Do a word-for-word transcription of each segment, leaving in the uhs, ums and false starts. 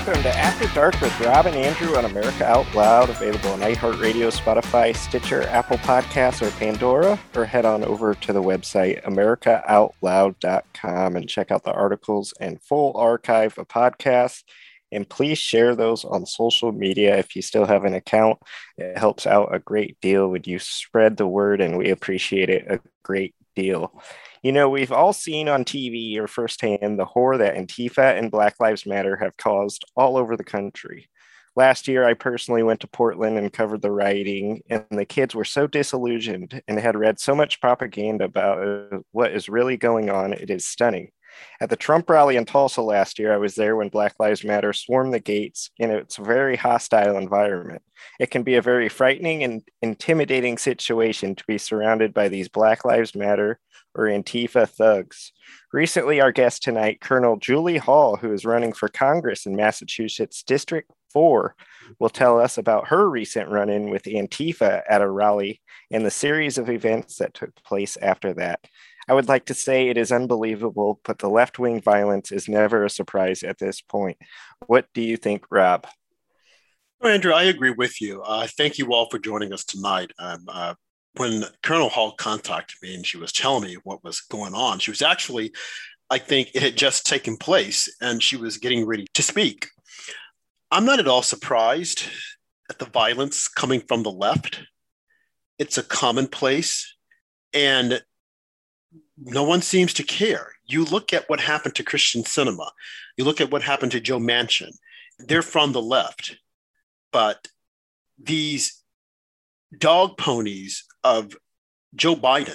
welcome to After Dark with Rob and Andrew on America Out Loud, available on iHeartRadio, Spotify, Stitcher, Apple Podcasts, or Pandora, or head on over to the website america out loud dot com and check out the articles and full archive of podcasts. And please share those on social media if you still have an account. It helps out a great deal when you spread the word, and we appreciate it a great deal. You know, we've all seen on T V or firsthand the horror that Antifa and Black Lives Matter have caused all over the country. Last year, I personally went to Portland and covered the rioting, and the kids were so disillusioned and had read so much propaganda about what is really going on. It is stunning. At the Trump rally in Tulsa last year, I was there when Black Lives Matter swarmed the gates, and it's a very hostile environment. It can be a very frightening and intimidating situation to be surrounded by these Black Lives Matter or Antifa thugs. Recently, our guest tonight, Colonel Julie Hall, who is running for Congress in Massachusetts District four, will tell us about her recent run-in with Antifa at a rally and the series of events that took place after that. I would like to say it is unbelievable, but the left-wing violence is never a surprise at this point. What do you think, Rob? Well, Andrew, I agree with you. Uh, thank you all for joining us tonight. Um, uh, when Colonel Hall contacted me and she was telling me what was going on, she was actually, I think it had just taken place and she was getting ready to speak. I'm not at all surprised at the violence coming from the left. It's a commonplace, and no one seems to care. You look at what happened to Christian Sinema. You look at what happened to Joe Manchin. They're from the left. But these dog ponies of Joe Biden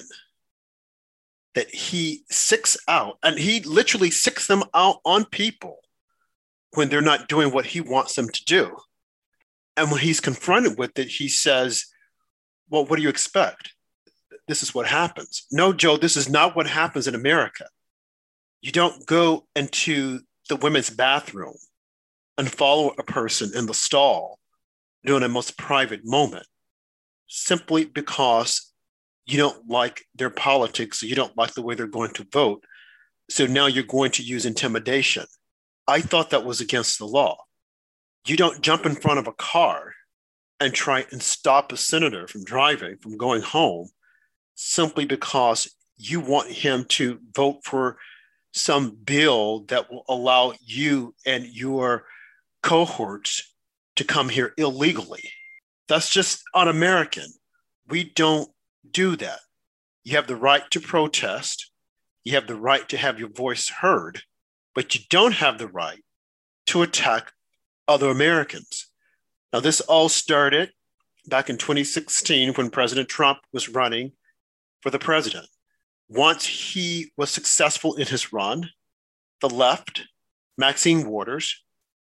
that he sicks out, and he literally sicks them out on people when they're not doing what he wants them to do. And when he's confronted with it, he says, well, what do you expect? This is what happens. No, Joe, this is not what happens in America. You don't go into the women's bathroom and follow a person in the stall during a most private moment simply because you don't like their politics, or you don't like the way they're going to vote. So now you're going to use intimidation. I thought that was against the law. You don't jump in front of a car and try and stop a senator from driving, from going home, simply because you want him to vote for some bill that will allow you and your cohorts to come here illegally. That's just un-American. We don't do that. You have the right to protest. You have the right to have your voice heard, but you don't have the right to attack other Americans. Now, this all started back in twenty sixteen when President Trump was running for the president. Once he was successful in his run, the left, Maxine Waters,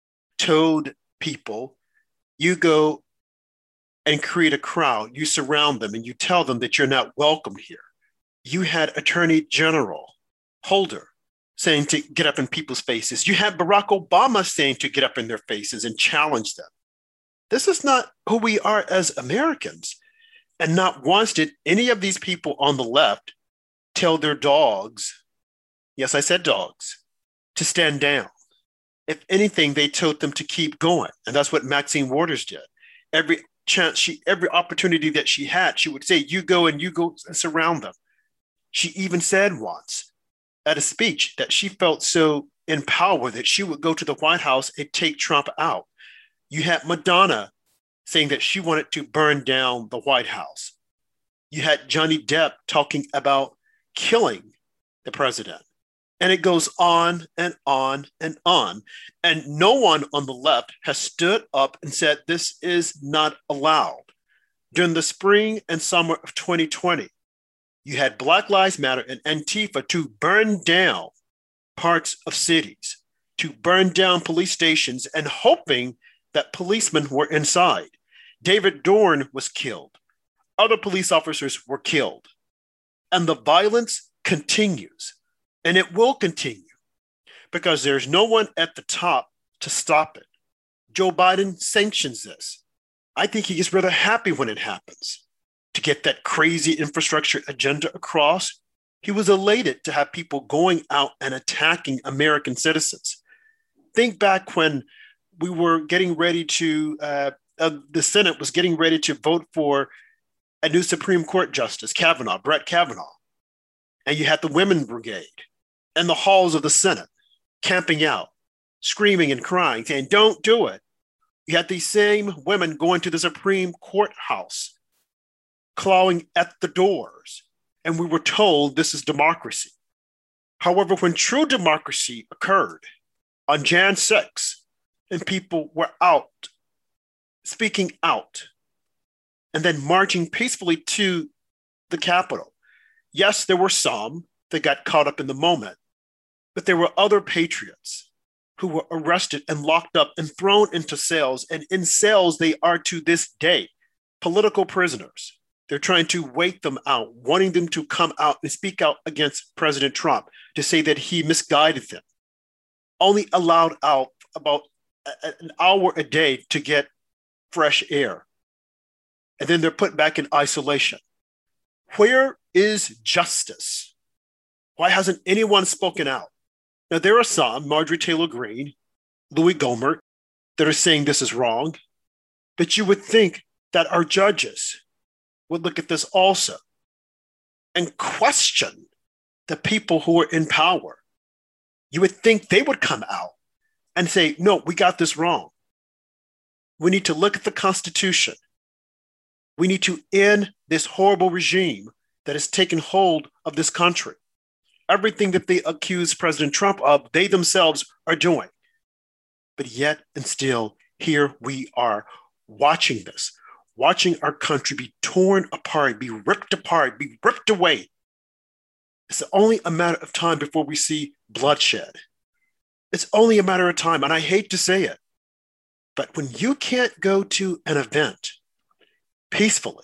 told people, you go and create a crowd, you surround them, and you tell them that you're not welcome here. You had Attorney General Holder saying to get up in people's faces. You had Barack Obama saying to get up in their faces and challenge them. This is not who we are as Americans. And not once did any of these people on the left tell their dogs, yes, I said dogs, to stand down. If anything, they told them to keep going. And that's what Maxine Waters did. Every chance she, every opportunity that she had, she would say, you go and you go and surround them. She even said once at a speech that she felt so empowered that she would go to the White House and take Trump out. You had Madonna saying that she wanted to burn down the White House. You had Johnny Depp talking about killing the president. And it goes on and on and on. And no one on the left has stood up and said, this is not allowed. During the spring and summer of twenty twenty, you had Black Lives Matter and Antifa to burn down parts of cities, to burn down police stations, and hoping that policemen were inside. David Dorn was killed. Other police officers were killed. And the violence continues. And it will continue because there's no one at the top to stop it. Joe Biden sanctions this. I think he is rather happy when it happens. To get that crazy infrastructure agenda across, he was elated to have people going out and attacking American citizens. Think back when we were getting ready to, uh, uh, the Senate was getting ready to vote for a new Supreme Court Justice, Kavanaugh, Brett Kavanaugh. And you had the Women Brigade in the halls of the Senate camping out, screaming and crying, saying, don't do it. You had these same women going to the Supreme Court house, clawing at the doors. And we were told this is democracy. However, when true democracy occurred on January sixth, and people were out, speaking out, and then marching peacefully to the Capitol. Yes, there were some that got caught up in the moment, but there were other patriots who were arrested and locked up and thrown into cells. And in cells, they are to this day political prisoners. They're trying to wait them out, wanting them to come out and speak out against President Trump, to say that he misguided them. Only allowed out about a, an hour a day to get fresh air. And then they're put back in isolation. Where is justice? Why hasn't anyone spoken out? Now, there are some, Marjorie Taylor Greene, Louis Gohmert, that are saying this is wrong. But you would think that our judges would look at this also and question the people who are in power. You would think they would come out and say, no, we got this wrong. We need to look at the Constitution. We need to end this horrible regime that has taken hold of this country. Everything that they accuse President Trump of, they themselves are doing. But yet and still, here we are watching this, watching our country be torn apart, be ripped apart, be ripped away. It's only a matter of time before we see bloodshed. It's only a matter of time, and I hate to say it, but when you can't go to an event peacefully,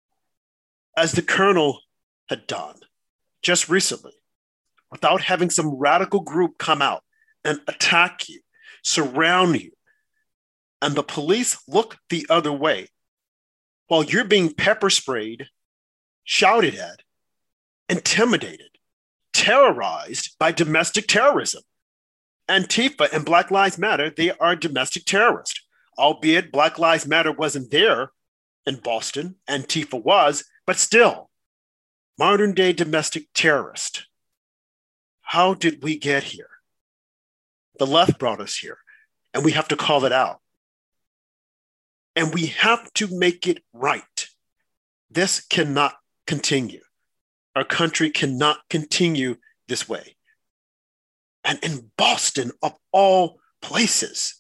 as the colonel had done just recently, without having some radical group come out and attack you, surround you, and the police look the other way while you're being pepper sprayed, shouted at, intimidated, terrorized by domestic terrorism. Antifa and Black Lives Matter, they are domestic terrorists. Albeit Black Lives Matter wasn't there in Boston, Antifa was, but still, modern day domestic terrorist. How did we get here? The left brought us here, and we have to call it out. And we have to make it right. This cannot continue. Our country cannot continue this way. And in Boston, of all places,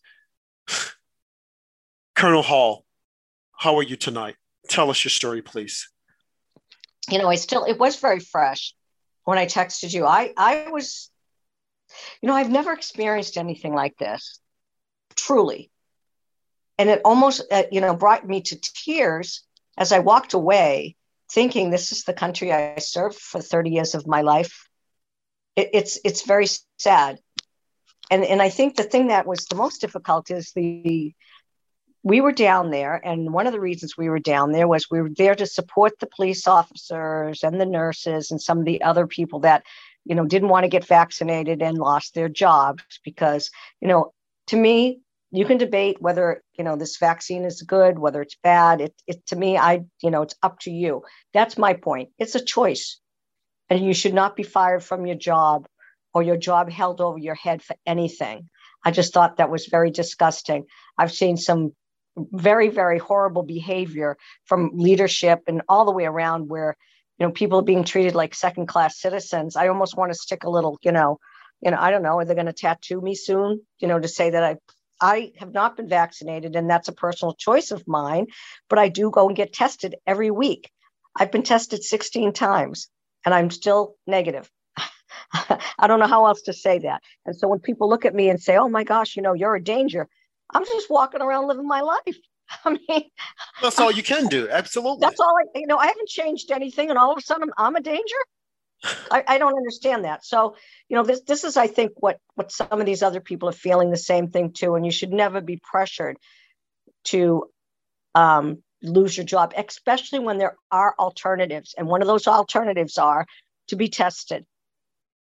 Colonel Hall, how are you tonight? Tell us your story, please. You know, I still, it was very fresh when I texted you. I, I was, you know, I've never experienced anything like this, truly. And it almost, uh, you know, brought me to tears as I walked away, thinking this is the country I served for thirty years of my life. It, it's it's very sad. And, and I think the thing that was the most difficult is the, we were down there, and one of the reasons we were down there was we were there to support the police officers and the nurses and some of the other people that, you know, didn't want to get vaccinated and lost their jobs because, you know, to me, you can debate whether, you know, this vaccine is good, whether it's bad. It, it to me, I, you know, it's up to you. That's my point. It's a choice, and you should not be fired from your job or your job held over your head for anything. I just thought that was very disgusting. I've seen some very, very horrible behavior from leadership and all the way around where, you know, people are being treated like second-class citizens. I almost want to stick a little, you know, you know, I don't know, are they going to tattoo me soon, you know, to say that I, I have not been vaccinated, and that's a personal choice of mine, but I do go and get tested every week. I've been tested sixteen times and I'm still negative. I don't know how else to say that. And so when people look at me and say, oh my gosh, you know, you're a danger, I'm just walking around living my life. I mean, that's all you can do. Absolutely. That's all I, you know, I haven't changed anything. And all of a sudden I'm, I'm a danger. I, I don't understand that. So, you know, this, this is, I think, what, what some of these other people are feeling the same thing too. And you should never be pressured to um, lose your job, especially when there are alternatives. And one of those alternatives are to be tested.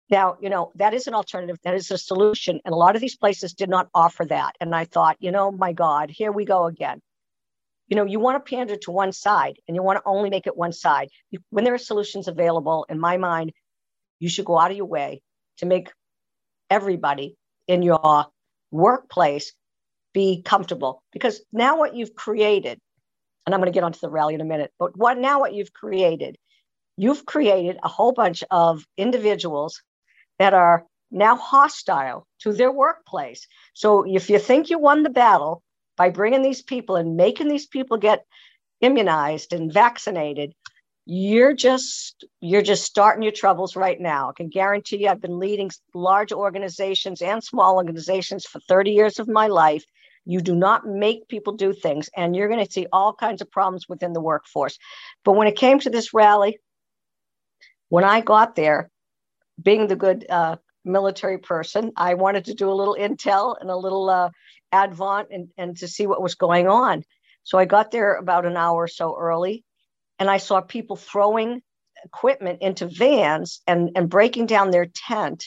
Now, you know, that is an alternative. That is a solution. And a lot of these places did not offer that. And I thought, you know, my God, here we go again. You know, you want to pander to one side and you want to only make it one side. You, when there are solutions available, in my mind, you should go out of your way to make everybody in your workplace be comfortable. Because now what you've created, and I'm going to get onto the rally in a minute, but what now what you've created, you've created a whole bunch of individuals that are now hostile to their workplace. So if you think you won the battle by bringing these people and making these people get immunized and vaccinated, you're just you're just starting your troubles right now. I can guarantee you, I've been leading large organizations and small organizations for thirty years of my life. You do not make people do things, and you're going to see all kinds of problems within the workforce. But when it came to this rally, when I got there, being the good uh, military person, I wanted to do a little intel and a little uh, advent and, and to see what was going on. So I got there about an hour or so early, and I saw people throwing equipment into vans and, and breaking down their tent.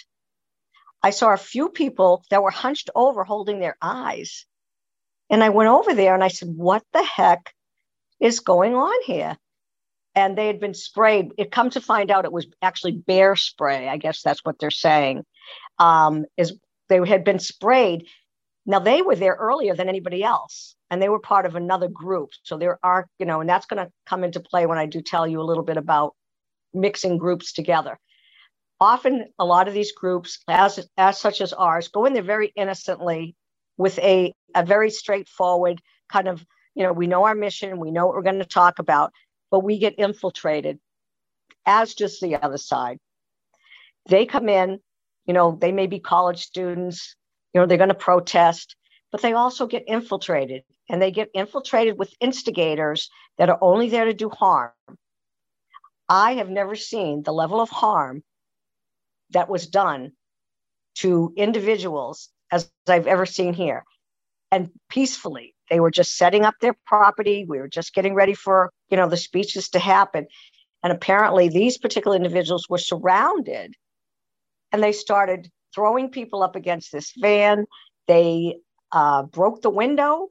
I saw a few people that were hunched over holding their eyes. And I went over there and I said, what the heck is going on here? And they had been sprayed. It come to find out it was actually bear spray. I guess that's what they're saying. Um, is they had been sprayed. Now they were there earlier than anybody else, and they were part of another group. So there are, you know, and that's going to come into play when I do tell you a little bit about mixing groups together. Often, a lot of these groups, as as such as ours, go in there very innocently with a a very straightforward kind of, you know, we know our mission, we know what we're going to talk about. But we get infiltrated, as just the other side. They come in, you know, they may be college students, you know, they're going to protest, but they also get infiltrated, and they get infiltrated with instigators that are only there to do harm. I have never seen the level of harm that was done to individuals as I've ever seen here. And peacefully, they were just setting up their property. We were just getting ready for, you know, the speeches to happen. And apparently these particular individuals were surrounded, and they started throwing people up against this van. They uh, broke the window.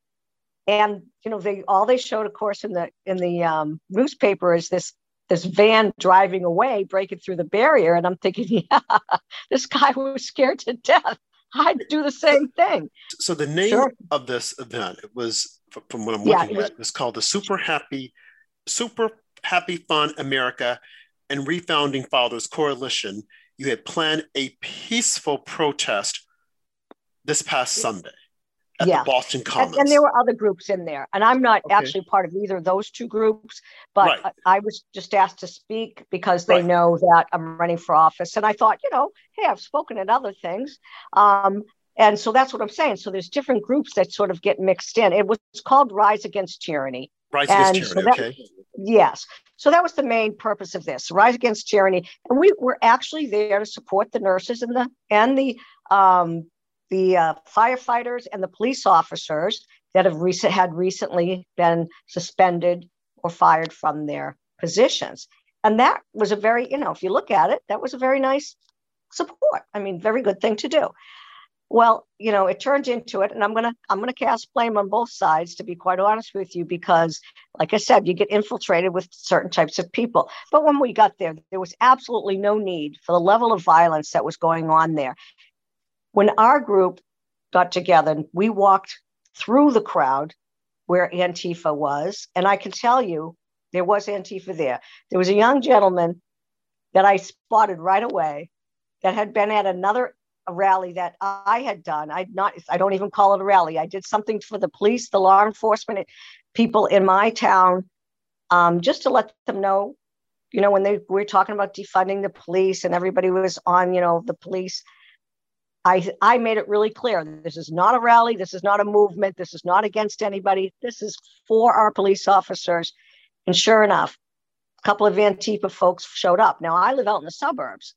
And, you know, they all they showed, of course, in the in the um, newspaper is this this van driving away, breaking through the barrier. And I'm thinking, yeah, this guy was scared to death. I'd do the same thing. So the name sure. of this event, it was, from what I'm looking yeah, it was, at, it was called the Super Happy, Super Happy Fun America and Refounding Fathers Coalition. You had planned a peaceful protest this past Sunday at yeah. the Boston Commons. And, and there were other groups in there. And I'm not okay. actually part of either of those two groups, but right. I, I was just asked to speak because they right. know that I'm running for office. And I thought, you know, hey, I've spoken at other things. Um, and so that's what I'm saying. So there's different groups that sort of get mixed in. It was called Rise Against Tyranny. Rise and Against so Tyranny, that, okay. Yes. So that was the main purpose of this, Rise Against Tyranny. And we were actually there to support the nurses and the, and the, um, the uh, firefighters and the police officers that have recent, had recently been suspended or fired from their positions. And that was a very, you know, if you look at it, that was a very nice support. I mean, very good thing to do. Well, you know, it turned into it, and I'm gonna I'm gonna cast blame on both sides, to be quite honest with you, because, like I said, you get infiltrated with certain types of people. But when we got there, there was absolutely no need for the level of violence that was going on there. When our group got together, we walked through the crowd where Antifa was, and I can tell you there was Antifa there. There was a young gentleman that I spotted right away that had been at another rally that I had done. I'd not, I don't even call it a rally. I did something for the police, the law enforcement people in my town, um, just to let them know, you know, when they we were talking about defunding the police and everybody was on, you know, the police. I, I made it really clear. This is not a rally. This is not a movement. This is not against anybody. This is for our police officers. And sure enough, a couple of Antifa folks showed up. Now, I live out in the suburbs.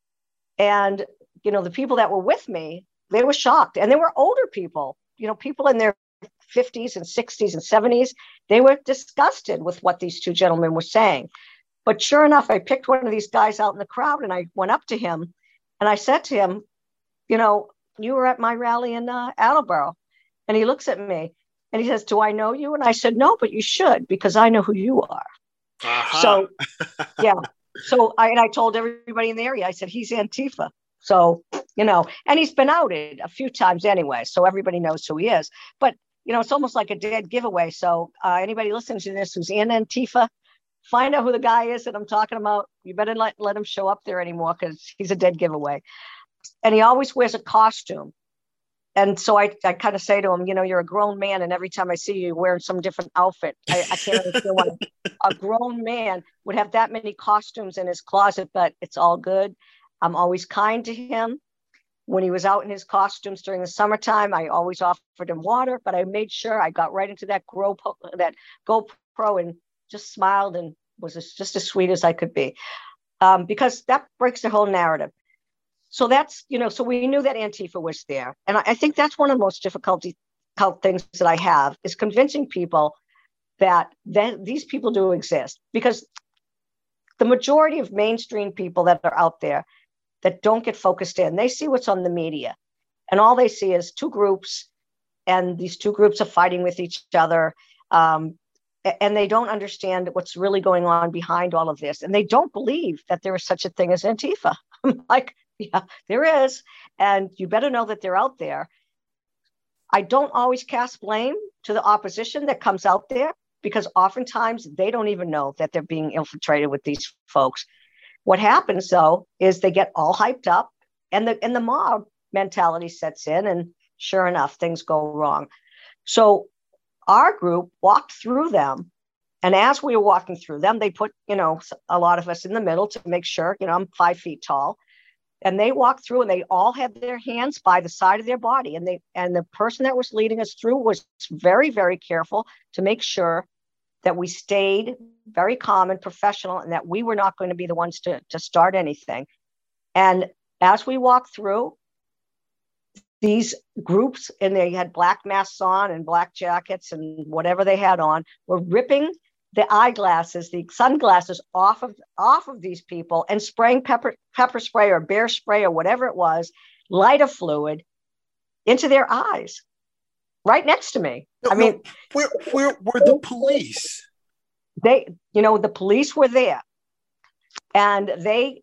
And, you know, the people that were with me, they were shocked. And they were older people, you know, people in their fifties and sixties and seventies. They were disgusted with what these two gentlemen were saying. But sure enough, I picked one of these guys out in the crowd and I went up to him and I said to him, you know, you were at my rally in uh, Attleboro. And he looks at me and he says, do I know you? And I said, no, but you should, because I know who you are. Uh-huh. So, yeah. So I, and I told everybody in the area, I said, he's Antifa. So, you know, and he's been outed a few times anyway. So everybody knows who he is. But, you know, it's almost like a dead giveaway. So uh, anybody listening to this who's in Antifa, find out who the guy is that I'm talking about. You better let, let him show up there anymore, because he's a dead giveaway. And he always wears a costume. And so I, I kind of say to him, you know, you're a grown man, and every time I see you, you're wearing some different outfit. I, I can't understand why a grown man would have that many costumes in his closet, but it's all good. I'm always kind to him. When he was out in his costumes during the summertime, I always offered him water, but I made sure I got right into that GoPro, that GoPro and just smiled and was as, just as sweet as I could be, um, because that breaks the whole narrative. So that's, you know, so we knew that Antifa was there. And I, I think that's one of the most difficult, difficult things that I have, is convincing people that, that these people do exist. Because the majority of mainstream people that are out there that don't get focused in, they see what's on the media. And all they see is two groups, and these two groups are fighting with each other. Um, and they don't understand what's really going on behind all of this. And they don't believe that there is such a thing as Antifa. I'm like, yeah, there is. And you better know that they're out there. I don't always cast blame to the opposition that comes out there, because oftentimes they don't even know that they're being infiltrated with these folks. What happens, though, is they get all hyped up, and the, and the mob mentality sets in, and sure enough, things go wrong. So our group walked through them. And as we were walking through them, they put, you know, a lot of us in the middle to make sure, you know, I'm five feet tall. And they walked through, and they all had their hands by the side of their body. And they, and the person that was leading us through was very, very careful to make sure that we stayed very calm and professional, and that we were not going to be the ones to, to start anything. And as we walked through, these groups, and they had black masks on and black jackets and whatever they had on, were ripping the eyeglasses, the sunglasses off of off of these people, and spraying pepper pepper spray or bear spray or whatever it was, lighter fluid, into their eyes, right next to me. No, I mean, no, where where were the police? They, you know, the police were there, and they,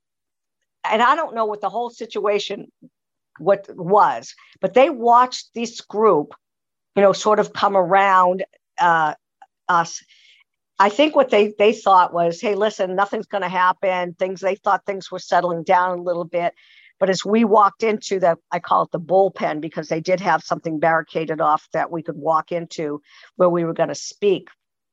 and I don't know what the whole situation what was, but they watched this group, you know, sort of come around uh, us. I think what they they thought was, hey, listen, nothing's going to happen. Things, they thought things were settling down a little bit. But as we walked into the, I call it the bullpen, because they did have something barricaded off that we could walk into where we were going to speak.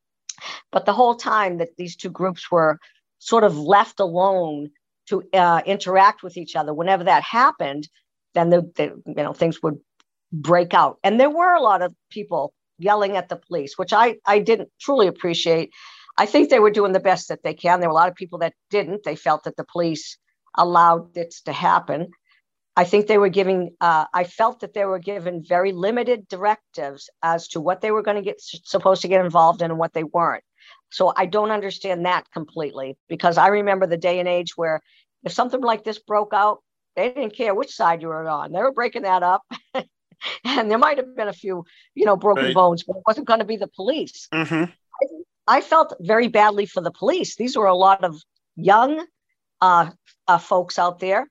But the whole time that these two groups were sort of left alone to uh, interact with each other, whenever that happened, then the, the you know things would break out. And there were a lot of people yelling at the police, which I, I didn't truly appreciate. I think they were doing the best that they can. There were a lot of people that didn't. They felt that the police allowed this to happen. I think they were giving, uh, I felt that they were given very limited directives as to what they were going to get, supposed to get involved in and what they weren't. So I don't understand that completely, because I remember the day and age where if something like this broke out, they didn't care which side you were on. They were breaking that up. And there might have been a few, you know, broken right. bones, but it wasn't going to be the police. Mm-hmm. I, I felt very badly for the police. These were a lot of young uh, uh, folks out there.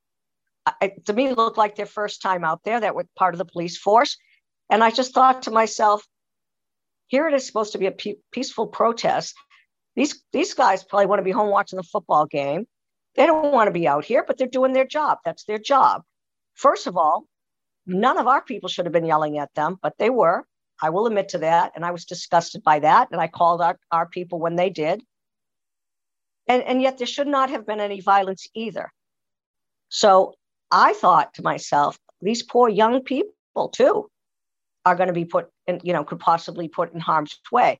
I, to me, it looked like their first time out there, that were part of the police force. And I just thought to myself, here it is supposed to be a pe- peaceful protest. These, these guys probably want to be home watching the football game. They don't want to be out here, but they're doing their job. That's their job. First of all, none of our people should have been yelling at them, but they were. I will admit to that. And I was disgusted by that. And I called our, our people when they did. And, and yet there should not have been any violence either. So I thought to myself, these poor young people too are going to be put in, you know, could possibly put in harm's way.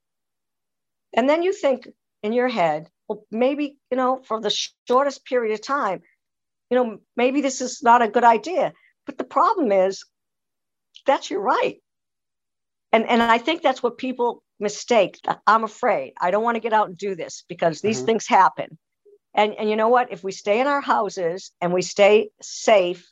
And then you think in your head, well, maybe, you know, for the shortest period of time, you know, maybe this is not a good idea. But the problem is, that's your right. And, and I think that's what people mistake, I'm afraid. I don't want to get out and do this because these Mhm. things happen. And, and you know what? If we stay in our houses and we stay safe,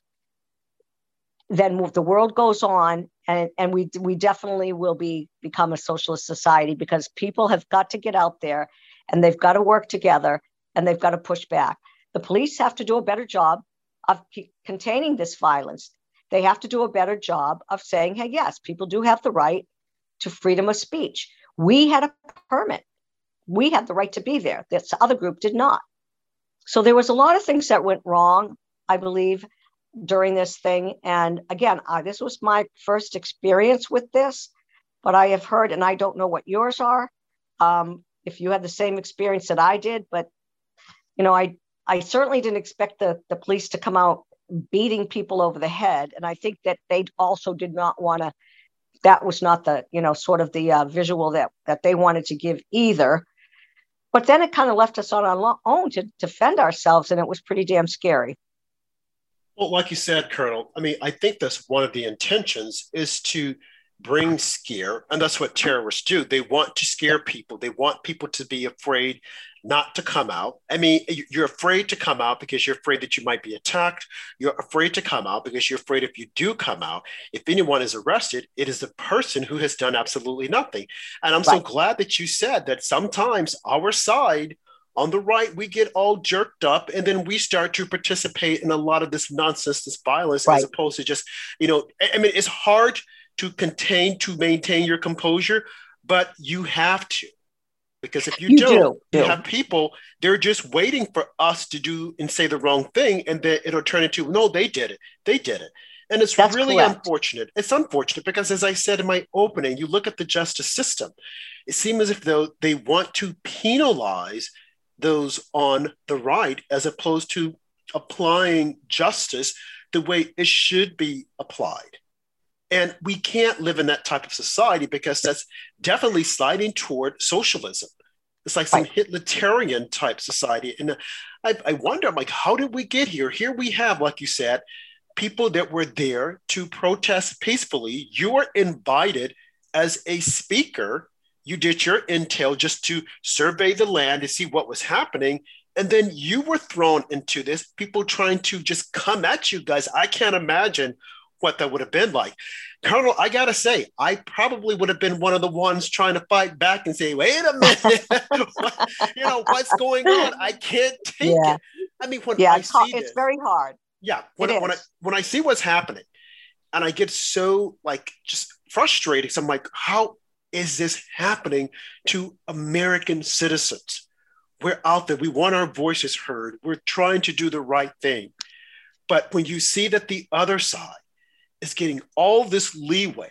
then the world goes on, and, and we we definitely will be become a socialist society, because people have got to get out there and they've got to work together and they've got to push back. The police have to do a better job of containing this violence. They have to do a better job of saying, hey, yes, people do have the right to freedom of speech. We had a permit. We had the right to be there. This other group did not. So there was a lot of things that went wrong, I believe, during this thing. And again, uh, this was my first experience with this, but I have heard, and I don't know what yours are, um, if you had the same experience that I did, but, you know, I, I certainly didn't expect the, the police to come out beating people over the head. And I think that they also did not want to, that was not the, you know, sort of the uh, visual that, that they wanted to give either. But then it kind of left us on our own to defend ourselves, and it was pretty damn scary. Well, like you said, Colonel, I mean, I think that's one of the intentions, is to bring scare. And that's what terrorists do. They want to scare people. They want people to be afraid not to come out. I mean, you're afraid to come out because you're afraid that you might be attacked. You're afraid to come out because you're afraid if you do come out, if anyone is arrested, it is the person who has done absolutely nothing. And I'm right. so glad that you said that sometimes our side on the right, we get all jerked up, and then we start to participate in a lot of this nonsense, this violence, right. as opposed to just, you know, I mean, it's hard to contain, to maintain your composure, but you have to. Because if you, you don't, do. you have people, they're just waiting for us to do and say the wrong thing, and then it'll turn into, no, they did it. They did it. And it's That's really correct. unfortunate. It's unfortunate because, as I said in my opening, you look at the justice system, it seems as if though they want to penalize those on the right as opposed to applying justice the way it should be applied. And we can't live in that type of society because that's definitely sliding toward socialism. It's like some right. Hitlerian type society. And I, I wonder, I'm like, how did we get here? Here we have, like you said, people that were there to protest peacefully. You were invited as a speaker. You did your intel just to survey the land to see what was happening. And then you were thrown into this, people trying to just come at you guys. I can't imagine what that would have been like. Colonel, I got to say, I probably would have been one of the ones trying to fight back and say, wait a minute, what, you know, what's going on? I can't take yeah. it. I mean, when yeah, I it's, see hard, this, it's very hard. Yeah. When, I, when, I, when I see what's happening and I get so like just frustrated, so I'm like, how is this happening to American citizens? We're out there. We want our voices heard. We're trying to do the right thing. But when you see that the other side is getting all this leeway,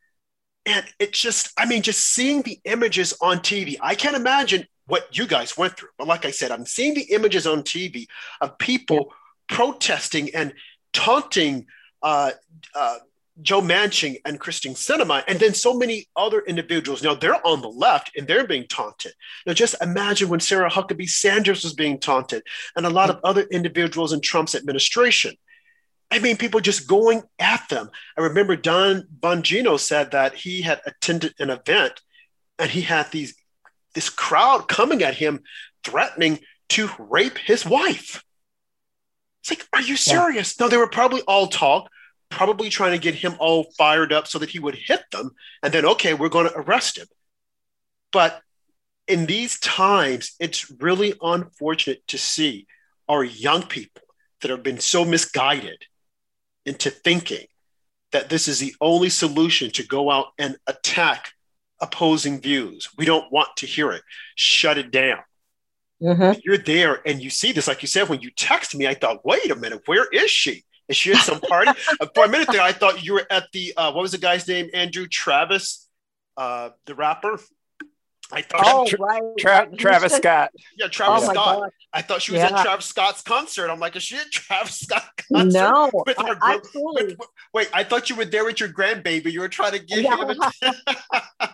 and it's just, I mean, just seeing the images on T V, I can't imagine what you guys went through. But like I said, I'm seeing the images on T V of people yeah. protesting and taunting uh, uh, Joe Manchin and Christine Sinema, and then so many other individuals. Now they're on the left and they're being taunted. Now just imagine when Sarah Huckabee Sanders was being taunted and a lot of other individuals in Trump's administration. I mean, people just going at them. I remember Don Bongino said that he had attended an event and he had these this crowd coming at him, threatening to rape his wife. It's like, are you serious? Yeah. No, they were probably all talk. Probably trying to get him all fired up so that he would hit them. And then, okay, we're going to arrest him. But in these times, it's really unfortunate to see our young people that have been so misguided into thinking that this is the only solution to go out and attack opposing views. We don't want to hear it. Shut it down. Mm-hmm. You're there and you see this. Like you said, when you text me, I thought, wait a minute, where is she? Is she at some party? For a minute there, I thought you were at the, uh, what was the guy's name? Andrew Travis, uh, the rapper. I thought oh, she, right. Tra- Travis said, Scott. Yeah, Travis oh Scott. God. I thought she was yeah. at Travis Scott's concert. I'm like, is she at Travis Scott concert? No, with her I, with, with, wait, I thought you were there with your grandbaby. You were trying to get yeah. him. A-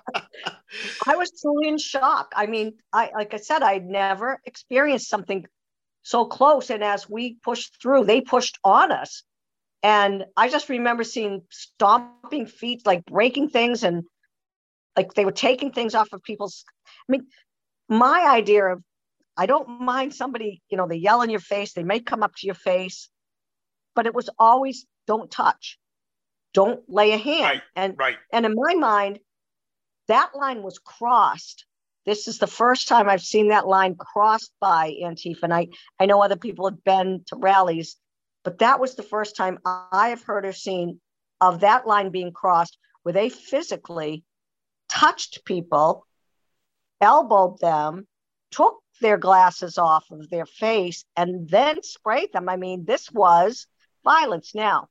I was truly in shock. I mean, I like I said, I'd never experienced something so close. And as we pushed through, they pushed on us. And I just remember seeing stomping feet, like breaking things. And Like they were taking things off of people's, I mean, my idea of, I don't mind somebody, you know, they yell in your face, they may come up to your face, but it was always don't touch, don't lay a hand. Right, and right. And in my mind, that line was crossed. This is the first time I've seen that line crossed by Antifa. And I, I know other people have been to rallies, but that was the first time I have heard or seen of that line being crossed where they physically touched people, elbowed them, took their glasses off of their face, and then sprayed them. I mean, this was violence. Now,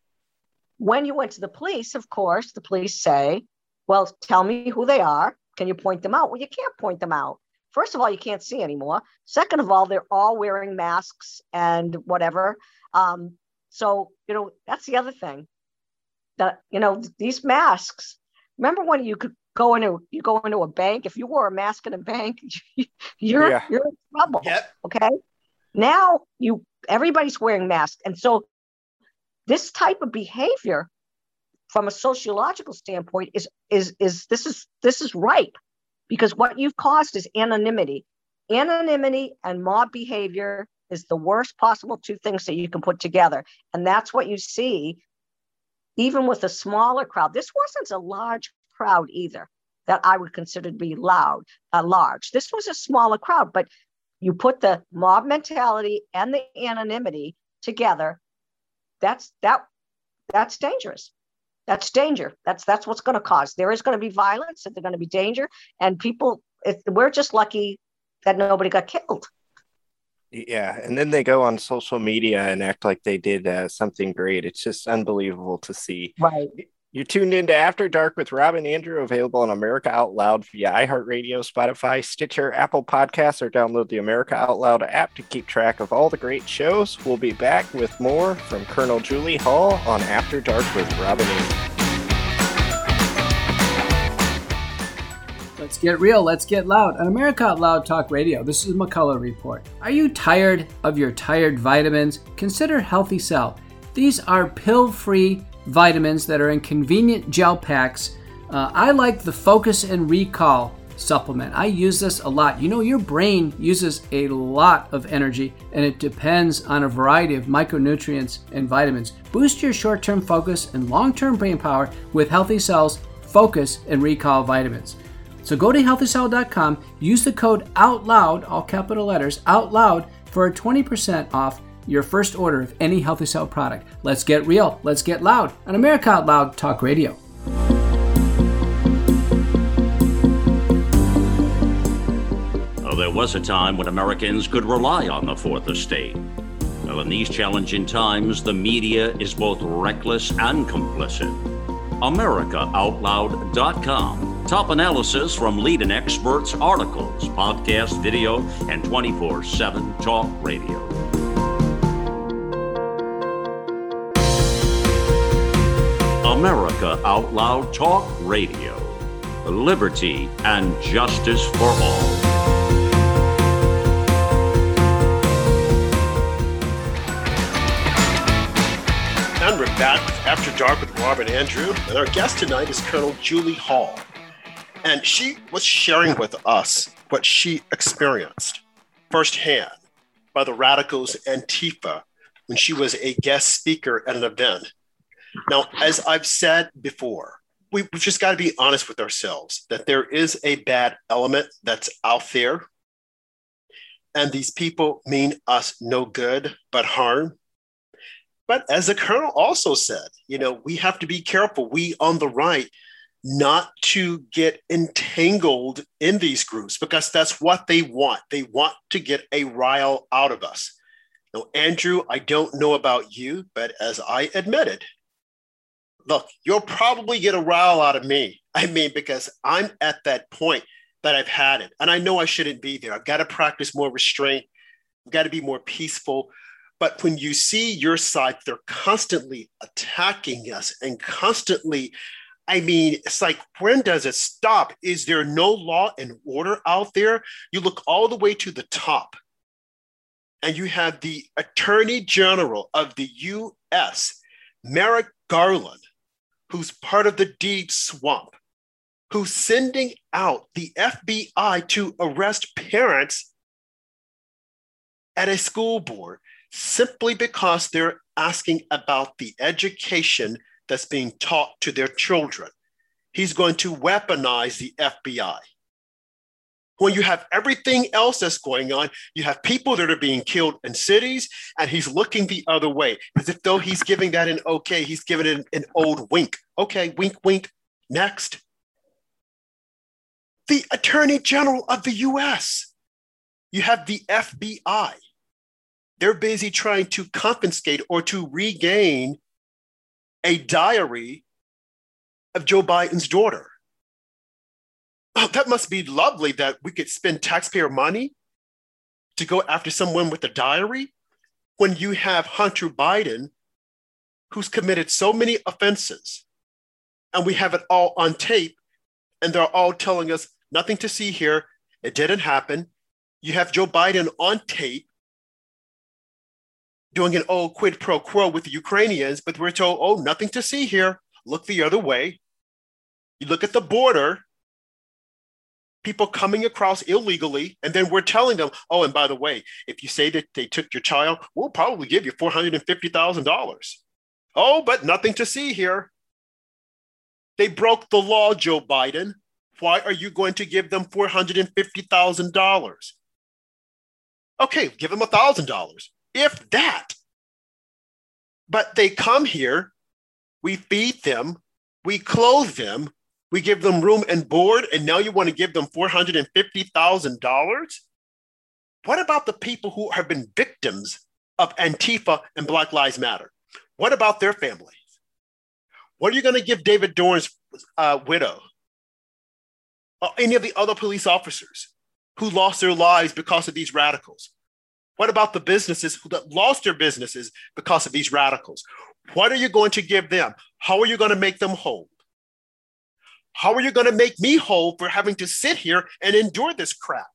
when you went to the police, of course, the police say, well, tell me who they are. Can you point them out? Well, you can't point them out. First of all, you can't see anymore. Second of all, they're all wearing masks and whatever. Um, so, you know, that's the other thing. That, you know, these masks, remember when you could go into, you go into a bank, if you wore a mask in a bank, you're, yeah. you're in trouble. Yep. Okay. Now you, everybody's wearing masks. And so this type of behavior from a sociological standpoint is, is, is this is, this is ripe, because what you've caused is anonymity. Anonymity and mob behavior is the worst possible two things that you can put together. And that's what you see even with a smaller crowd. This wasn't a large crowd either that I would consider to be loud, uh, large. This was a smaller crowd, but you put the mob mentality and the anonymity together. That's that. That's dangerous. That's danger. That's that's what's going to cause. There is going to be violence, and there's going to be danger, and people. If, we're just lucky that nobody got killed. Yeah, and then they go on social media and act like they did uh, something great. It's just unbelievable to see. Right. You're tuned into After Dark with Rob and Andrew, available on America Out Loud via iHeartRadio, Spotify, Stitcher, Apple Podcasts, or download the America Out Loud app to keep track of all the great shows. We'll be back with more from Colonel Julie Hall on After Dark with Rob and Andrew. Let's get real, let's get loud. On America Out Loud Talk Radio, this is McCullough Report. Are you tired of your tired vitamins? Consider Healthy Cell. These are pill-free vitamins that are in convenient gel packs. Uh, I like the Focus and Recall supplement. I use this a lot. You know, your brain uses a lot of energy, and it depends on a variety of micronutrients and vitamins. Boost your short-term focus and long-term brain power with Healthy Cell's Focus and Recall vitamins. So go to healthy cell dot com, use the code OUTLOUD, all capital letters, OUTLOUD, for a twenty percent off your first order of any Healthy Cell product. Let's get real, let's get loud on America Out Loud Talk Radio. Well, there was a time when Americans could rely on the Fourth Estate. Well, in these challenging times, the media is both reckless and complicit. America Out Loud dot com. Top analysis from leading experts, articles, podcast, video, and twenty-four seven talk radio. America Out Loud Talk Radio. Liberty and justice for all. And we're back with After Dark with Rob and Andrew. And our guest tonight is Colonel Julie Hall. And she was sharing with us what she experienced firsthand by the radicals Antifa when she was a guest speaker at an event. Now, as I've said before, we, we've just got to be honest with ourselves that there is a bad element that's out there. And these people mean us no good but harm. But as the colonel also said, you know, we have to be careful, we on the right, not to get entangled in these groups, because that's what they want. They want to get a rile out of us. Now, Andrew, I don't know about you, but as I admitted, look, you'll probably get a rile out of me. I mean, because I'm at that point that I've had it. And I know I shouldn't be there. I've got to practice more restraint. I've got to be more peaceful. But when you see your side, they're constantly attacking us and constantly, I mean, it's like, when does it stop? Is there no law and order out there? You look all the way to the top, and you have the Attorney General of the U S, Merrick Garland, who's part of the deep swamp. who's sending out the F B I to arrest parents at a school board simply because they're asking about the education that's being taught to their children. He's going to weaponize the F B I. When you have everything else that's going on, you have people that are being killed in cities, and he's looking the other way, as if though he's giving that an okay, he's giving it an, an old wink. Okay, wink, wink, next. The Attorney General of the U S, you have the F B I. They're busy trying to confiscate or to regain a diary of Joe Biden's daughter. Oh, that must be lovely that we could spend taxpayer money to go after someone with a diary when you have Hunter Biden, who's committed so many offenses, and we have it all on tape, and they're all telling us nothing to see here. It didn't happen. You have Joe Biden on tape doing an old quid pro quo with the Ukrainians, but we're told, oh, nothing to see here. Look the other way. You look at the border, people coming across illegally, and then we're telling them, oh, and by the way, if you say that they took your child, we'll probably give you four hundred fifty thousand dollars. Oh, but nothing to see here. They broke the law, Joe Biden. Why are you going to give them four hundred fifty thousand dollars? Okay, give them one thousand dollars, if that. But they come here, we feed them, we clothe them, we give them room and board, and now you want to give them four hundred fifty thousand dollars? What about the people who have been victims of Antifa and Black Lives Matter? What about their families? What are you going to give David Dorn's uh, widow? Or any of the other police officers who lost their lives because of these radicals? What about the businesses who lost their businesses because of these radicals? What are you going to give them? How are you going to make them whole? How are you going to make me whole for having to sit here and endure this crap?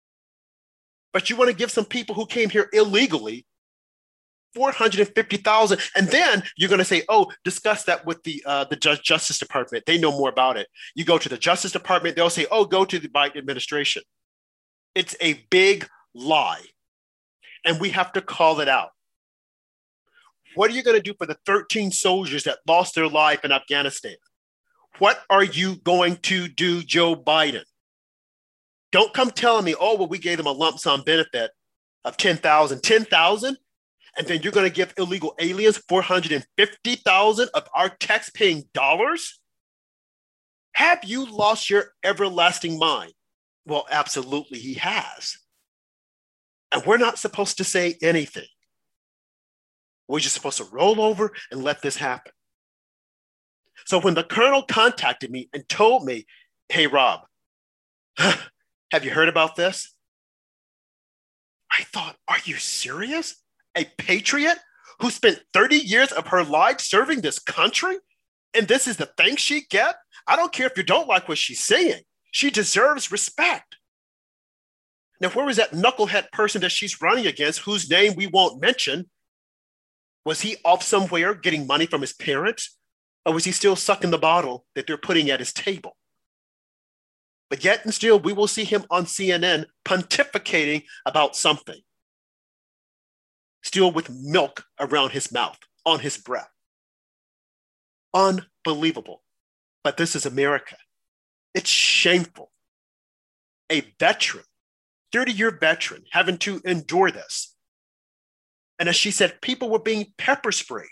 But you want to give some people who came here illegally four hundred fifty thousand dollars, and then you're going to say, oh, discuss that with the uh, the Ju- Justice Department. They know more about it. You go to the Justice Department, they'll say, oh, go to the Biden administration. It's a big lie, and we have to call it out. What are you going to do for the thirteen soldiers that lost their life in Afghanistan? What are you going to do, Joe Biden? Don't come telling me, oh, well, we gave them a lump sum benefit of ten thousand dollars. ten thousand dollars? And then you're going to give illegal aliens four hundred fifty thousand dollars of our tax-paying dollars? Have you lost your everlasting mind? Well, absolutely, he has. And we're not supposed to say anything. We're just supposed to roll over and let this happen. So when the colonel contacted me and told me, hey, Rob, have you heard about this? I thought, are you serious? A patriot who spent thirty years of her life serving this country? And this is the thanks she get? I don't care if you don't like what she's saying. She deserves respect. Now, where was that knucklehead person that she's running against, whose name we won't mention? Was he off somewhere getting money from his parents? Or was he still sucking the bottle that they're putting at his table? But yet and still, we will see him on C N N pontificating about something. Still with milk around his mouth, on his breath. Unbelievable. But this is America. It's shameful. A veteran, thirty-year veteran, having to endure this. And as she said, people were being pepper sprayed.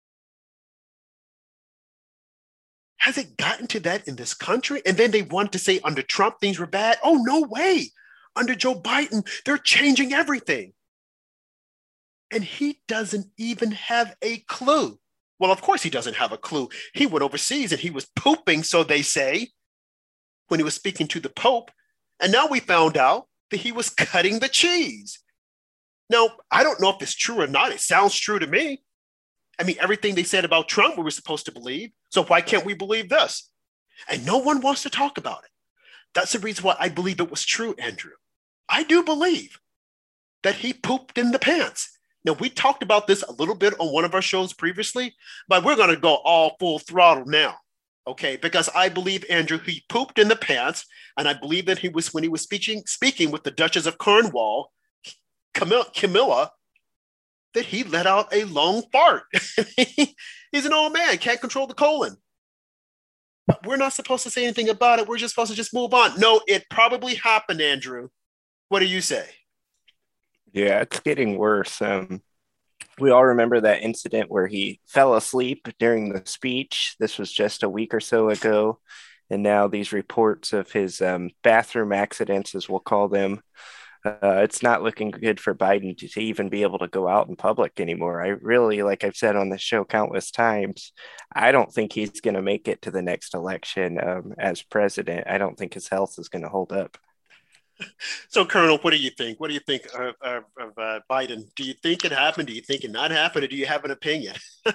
Has it gotten to that in this country? And then they want to say under Trump, things were bad. Oh, no way. Under Joe Biden, they're changing everything. And he doesn't even have a clue. Well, of course he doesn't have a clue. He went overseas and he was pooping, so they say, when he was speaking to the Pope. And now we found out that he was cutting the cheese. Now, I don't know if it's true or not. It sounds true to me. I mean, everything they said about Trump, we were supposed to believe. So why can't we believe this? And no one wants to talk about it. That's the reason why I believe it was true, Andrew. I do believe that he pooped in the pants. Now, we talked about this a little bit on one of our shows previously, but we're going to go all full throttle now. Okay, because I believe, Andrew, he pooped in the pants, and I believe that he was when he was speaking speaking with the Duchess of Cornwall, Camilla, Camilla that he let out a long fart. He's an old man, can't control the colon. But we're not supposed to say anything about it. We're just supposed to just move on. No, it probably happened, Andrew. What do you say? Yeah, it's getting worse. Um, we all remember that incident where he fell asleep during the speech. This was just a week or so ago. And now these reports of his um, bathroom accidents, as we'll call them, uh, it's not looking good for Biden to, to even be able to go out in public anymore. I really, like I've said on the show countless times, I don't think he's going to make it to the next election um, as president. I don't think his health is going to hold up. So, Colonel, what do you think? What do you think of, of, of uh, Biden? Do you think it happened? Do you think it not happened? Or do you have an opinion?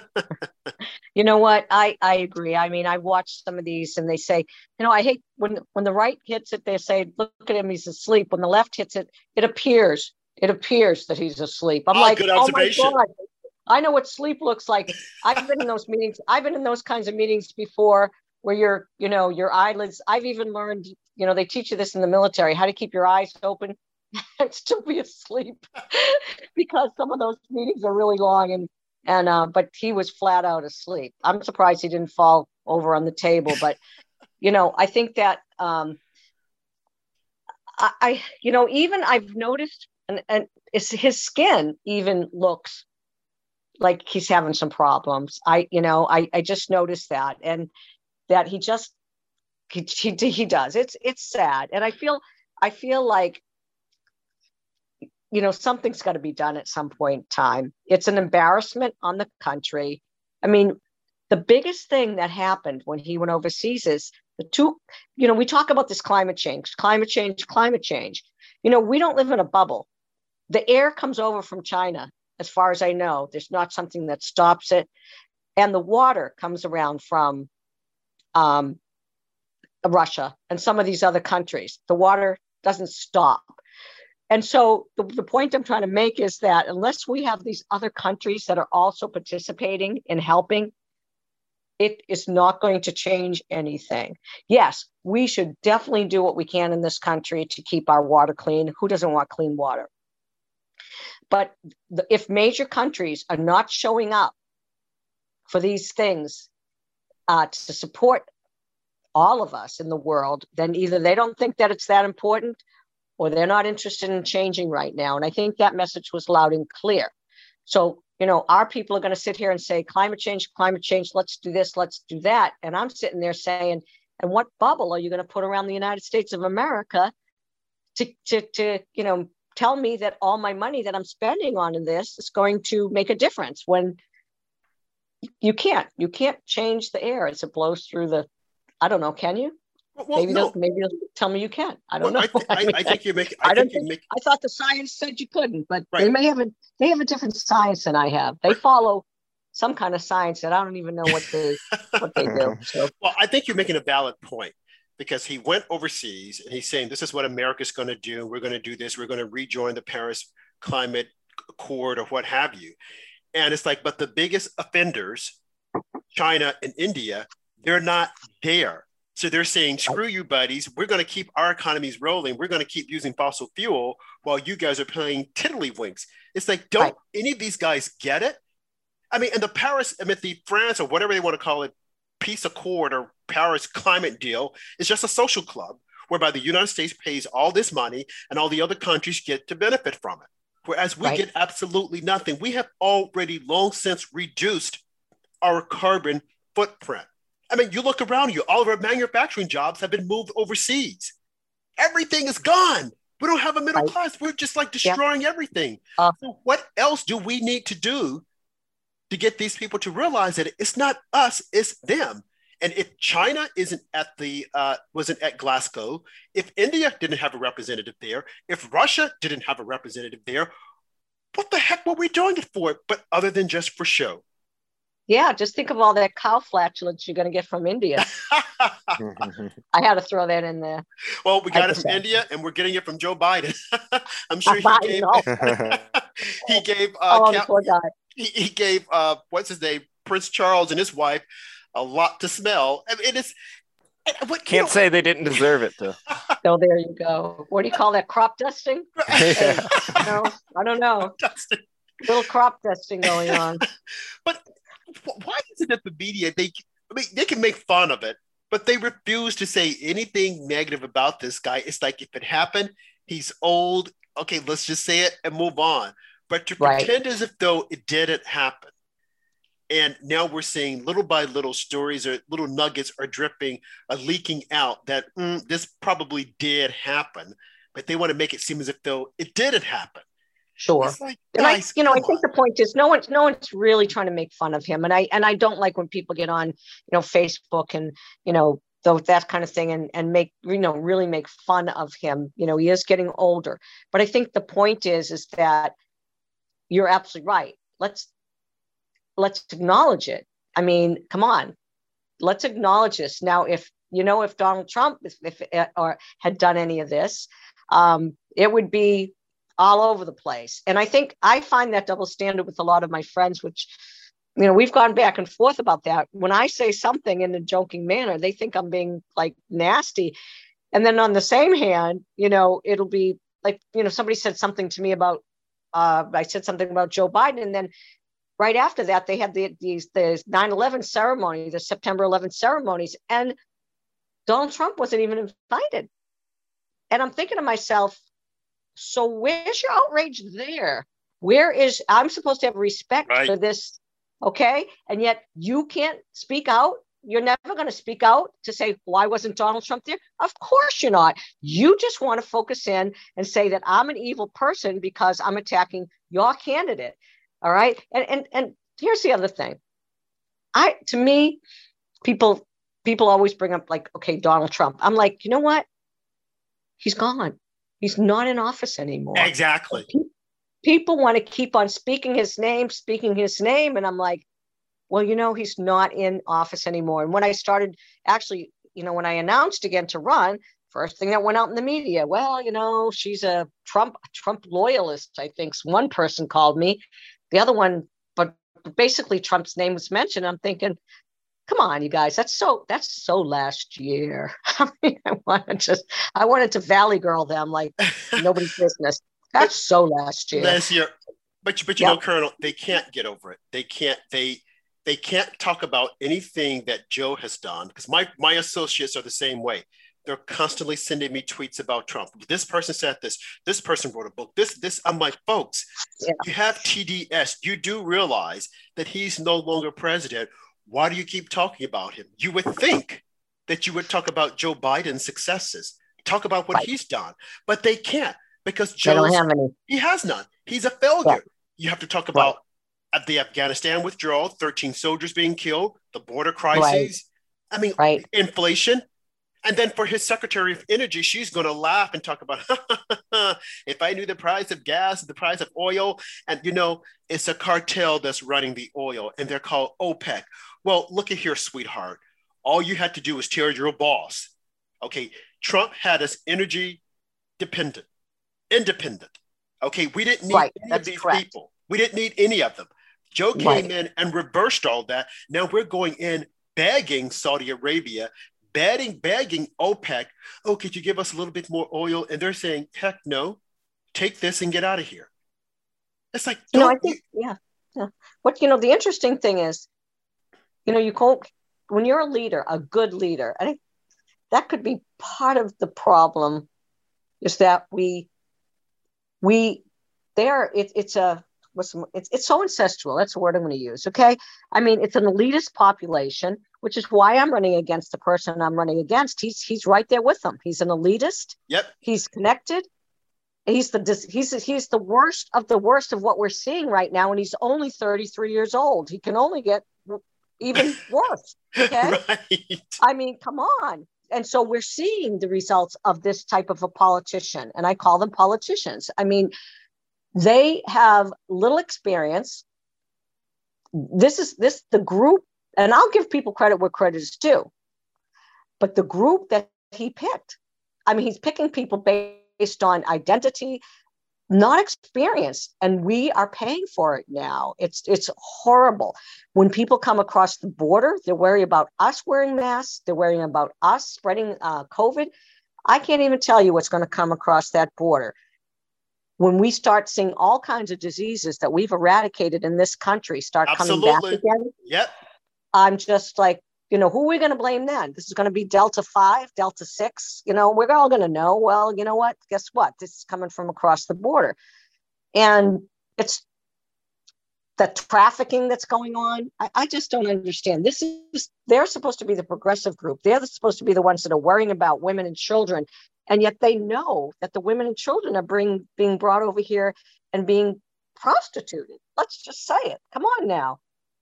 You know what? I, I agree. I mean, I watched some of these and they say, you know, I hate when when the right hits it, they say, look at him, he's asleep. When the left hits it, it appears, it appears that he's asleep. I'm oh, like, good oh my observation. God, I know what sleep looks like. I've been in those meetings. I've been in those kinds of meetings before where you're, you know, your eyelids, I've even learned, you know, they teach you this in the military, how to keep your eyes open and still be asleep because some of those meetings are really long. And, and, uh, but he was flat out asleep. I'm surprised he didn't fall over on the table, but, you know, I think that, um, I, I, you know, even I've noticed, and, and it's, his skin even looks like he's having some problems. I, you know, I, I just noticed that. And that he just, he, he, he does. It's, it's sad. And I feel, I feel like, you know, something's got to be done at some point in time. It's an embarrassment on the country. I mean, the biggest thing that happened when he went overseas is the two, you know, we talk about this climate change, climate change, climate change. You know, we don't live in a bubble. The air comes over from China, as far as I know. There's not something that stops it. And the water comes around from um, Russia and some of these other countries. The water doesn't stop. And so the, the point I'm trying to make is that unless we have these other countries that are also participating in helping, it is not going to change anything. Yes, we should definitely do what we can in this country to keep our water clean. Who doesn't want clean water? But the, if major countries are not showing up for these things uh, to support all of us in the world, then either they don't think that it's that important or they're not interested in changing right now. And I think that message was loud and clear. So, you know, our people are going to sit here and say, climate change, climate change, let's do this, let's do that. And I'm sitting there saying, and what bubble are you going to put around the United States of America to, to, to, you know, tell me that all my money that I'm spending on this is going to make a difference when you can't, you can't change the air as it blows through the, I don't know, can you? Well, maybe no. maybe you'll tell me you can. I don't well, know. I, th- I, mean, I, I think you make. I, I don't think you think. make. I thought the science said you couldn't, but Right. they may have a they have a different science than I have. They Right. follow some kind of science that I don't even know what they what they do. So. Well, I think you're making a valid point because he went overseas and he's saying this is what America's going to do. We're going to do this. We're going to rejoin the Paris Climate Accord or what have you. And it's like, but the biggest offenders, China and India, they're not there. So they're saying, screw you, buddies. We're going to keep our economies rolling. We're going to keep using fossil fuel while you guys are playing tiddlywinks. It's like, don't right. any of these guys get it? I mean, and the Paris, I mean, the France or whatever they want to call it, peace accord or Paris climate deal is just a social club whereby the United States pays all this money and all the other countries get to benefit from it. Whereas we right. get absolutely nothing. We have already long since reduced our carbon footprint. I mean, you look around you, all of our manufacturing jobs have been moved overseas. Everything is gone. We don't have a middle right. class. We're just like destroying yeah. everything. Uh, so what else do we need to do to get these people to realize that it's not us, it's them? And if China isn't at the, uh, wasn't at Glasgow, if India didn't have a representative there, if Russia didn't have a representative there, what the heck were we doing it for? But other than just for show. Yeah, just think of all that cow flatulence you're going to get from India. I had to throw that in there. Well, we got it from India, and we're getting it from Joe Biden. I'm sure he gave. he gave. Uh, oh, Cap- poor guy. He, he gave. Uh, what's his name? Prince Charles and his wife a lot to smell. I mean, it's what, Can't know, say they didn't deserve it, though. So there you go. What do you call that? Crop dusting? Hey, no, I don't know. Dusting. Little crop dusting going on. But why is it that the media, they, I mean, they can make fun of it, but they refuse to say anything negative about this guy? It's like, if it happened, he's old. Okay, let's just say it and move on. But to Right. pretend as if though it didn't happen. And now we're seeing little by little stories or little nuggets are dripping, are leaking out that mm, this probably did happen, but they want to make it seem as if though it didn't happen. Sure. It's like, And I, guys, you know, I come think on. the point is no one's no one's really trying to make fun of him. And I and I don't like when people get on, you know, Facebook and, you know, though that kind of thing and, and make, you know, really make fun of him. You know, he is getting older. But I think the point is, is that you're absolutely right. Let's let's acknowledge it. I mean, come on, let's acknowledge this. Now, if, you know, if Donald Trump if, if or had done any of this, um, it would be all over the place. And I think I find that double standard with a lot of my friends, which, you know, we've gone back and forth about that. When I say something in a joking manner, they think I'm being like nasty. And then on the same hand, you know, it'll be like, you know, somebody said something to me about, uh, I said something about Joe Biden. And then right after that, they had the, these, the nine eleven ceremony, the September eleventh ceremonies, and Donald Trump wasn't even invited. And I'm thinking to myself, so where's your outrage there? Where is, I'm supposed to have respect Right. for this, okay? And yet you can't speak out. You're never going to speak out to say, why wasn't Donald Trump there? Of course you're not. You just want to focus in and say that I'm an evil person because I'm attacking your candidate. All right. And and and here's the other thing. I to me, people people always bring up like, okay, Donald Trump. I'm like, you know what? He's gone. He's not in office anymore. Exactly. People want to keep on speaking his name, speaking his name. And I'm like, well, you know, he's not in office anymore. And when I started actually, you know, when I announced again to run, first thing that went out in the media, well, you know, she's a Trump, Trump loyalist, I think one person called me. The other one, but basically Trump's name was mentioned. I'm thinking, come on, you guys, that's so that's so last year. I mean, I wanted to I wanted to Valley Girl them like nobody's business. That's so last year. Last year. But, but you Yep. know, Colonel, they can't get over it. They can't, they they can't talk about anything that Joe has done, because my, my associates are the same way. They're constantly sending me tweets about Trump. This person said this, this person wrote a book, this, this. I'm like, folks, Yeah. you have T D S. You do realize that he's no longer president. Why do you keep talking about him? You would think that you would talk about Joe Biden's successes, talk about what Right. he's done, but they can't, because They don't Joe's, have any. he has none. He's a failure. Yeah. You have to talk about at the Afghanistan withdrawal, thirteen soldiers being killed, the border crises. I mean, Right. inflation. And then for his Secretary of Energy, she's going to laugh and talk about, if I knew the price of gas, the price of oil, and, you know, it's a cartel that's running the oil, and they're called OPEC. Well, look at here, sweetheart. All you had to do was tell your boss. Okay, Trump had us energy dependent, independent. Okay, we didn't need Right, any that's of these correct. people. We didn't need any of them. Joe came Right. in and reversed all that. Now we're going in begging Saudi Arabia, begging, begging OPEC, oh, could you give us a little bit more oil? And they're saying, heck no, take this and get out of here. It's like, You know, I don't think, yeah, yeah. What, you know, the interesting thing is, you know, you call, when you're a leader, a good leader, I think that could be part of the problem, is that we, we, there, it, it's a, what's, it's, it's so ancestral. That's the word I'm going to use. Okay. I mean, it's an elitist population, which is why I'm running against the person I'm running against. He's, he's right there with them. He's an elitist. Yep. He's connected. He's the he's he's the worst of the worst of what we're seeing right now, and he's only thirty-three years old. He can only get even worse. Okay, Right. I mean, come on. And so we're seeing the results of this type of a politician, and I call them politicians. I mean, they have little experience. This is this the group, and I'll give people credit where credit is due. But the group that he picked, I mean, he's picking people based based on identity, not experienced, and we are paying for it now. It's it's horrible. When people come across the border, they're worried about us wearing masks. They're worrying about us spreading uh, COVID. I can't even tell you what's going to come across that border. When we start seeing all kinds of diseases that we've eradicated in this country start Absolutely. coming back again, Yep. I'm just like, you know, who are we going to blame then? This is going to be Delta five, Delta six. You know, we're all going to know, well, you know what? Guess what? This is coming from across the border. And it's the trafficking that's going on. I, I just don't understand. This is, they're supposed to be the progressive group. They're supposed to be the ones that are worrying about women and children. And yet they know that the women and children are bring, being brought over here and being prostituted. Let's just say it. Come on now.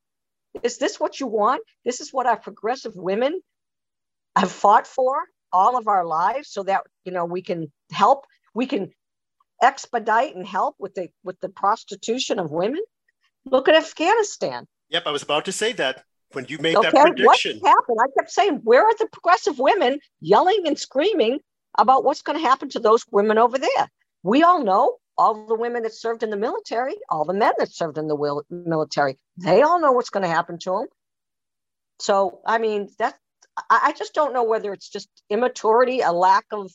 Is this what you want? This is what our progressive women have fought for all of our lives, so that, you know, we can help, we can expedite and help with the with the prostitution of women. Look at Afghanistan. Yep, I was about to say that when you made Okay, that prediction. what happened? I kept saying, where are the progressive women yelling and screaming about what's going to happen to those women over there? We all know. All the women that served in the military, all the men that served in the will, military, they all know what's going to happen to them. So, I mean, that I, I just don't know whether it's just immaturity, a lack of,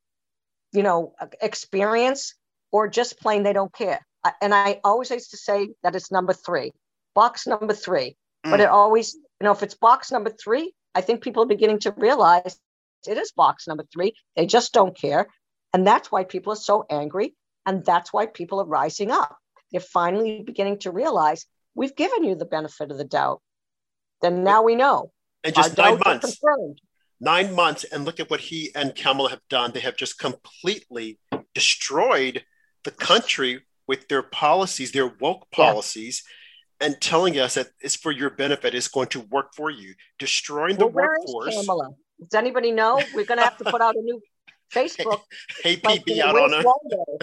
you know, experience, or just plain they don't care. I, and I always used to say that it's number three, box number three. Mm. But it always, you know, if it's box number three, I think people are beginning to realize it is box number three. They just don't care. And that's why people are so angry. And that's why people are rising up. They're finally beginning to realize we've given you the benefit of the doubt. Then now we know. And just nine months. Nine months. And look at what he and Kamala have done. They have just completely destroyed the country with their policies, their woke policies, yeah. and telling us that it's for your benefit. It's going to work for you. Destroying the well, workforce. Where is Kamala? Does anybody know? We're going to have to put out a new Facebook. Hey, P B, I don't know.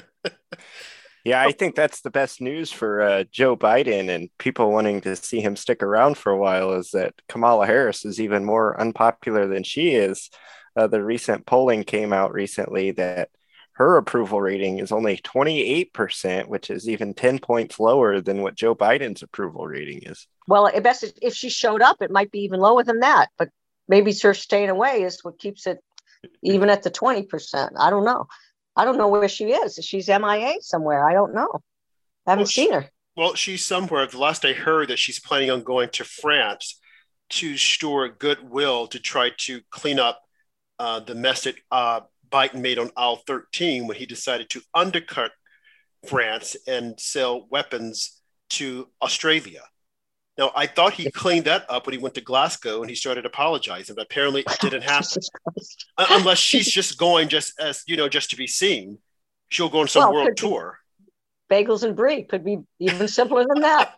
Yeah, I think that's the best news for uh, Joe Biden and people wanting to see him stick around for a while, is that Kamala Harris is even more unpopular than she is. Uh, the recent polling came out recently that her approval rating is only twenty-eight percent, which is even ten points lower than what Joe Biden's approval rating is. Well, at best, if she showed up, it might be even lower than that. But maybe her staying away is what keeps it even at the twenty percent. I don't know. I don't know where she is. She's M I A somewhere. I don't know. I haven't well, seen her. Well, she's somewhere. The last I heard that she's planning on going to France to store goodwill to try to clean up uh, the mess that uh, Biden made on aisle thirteen when he decided to undercut France and sell weapons to Australia. Now, I thought he cleaned that up when he went to Glasgow and he started apologizing, but apparently it didn't happen. Unless she's just going just as, you know, just to be seen. She'll go on some well, world tour. Bagels and brie could be even simpler than that.